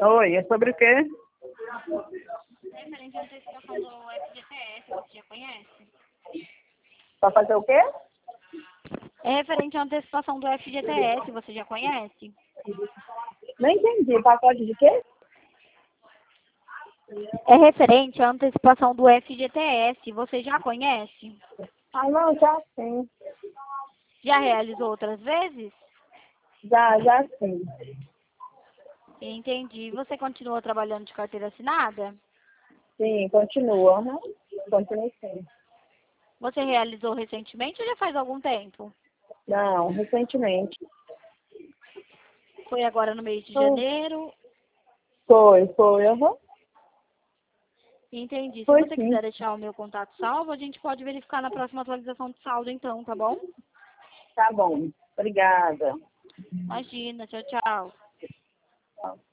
Oi, é sobre o quê? Referente à antecipação do FGTS, você já conhece? Pra fazer o quê? É referente à antecipação do FGTS, você já conhece? Não entendi. Pacote de quê? É referente à antecipação do FGTS, você já conhece? Ah, não, já sim. Já realizou outras vezes? Já sim. Entendi. Você continua trabalhando de carteira assinada? Sim, continua. Uhum. Continua sim. Você realizou recentemente ou já faz algum tempo? Não, recentemente. Foi agora no mês de Oh, janeiro? foi. Uhum. Entendi. Se Foi você sim. quiser deixar o meu contato salvo, a gente pode verificar na próxima atualização de saldo então, tá bom? Tá bom. Obrigada. Imagina. Tchau, tchau. Tchau.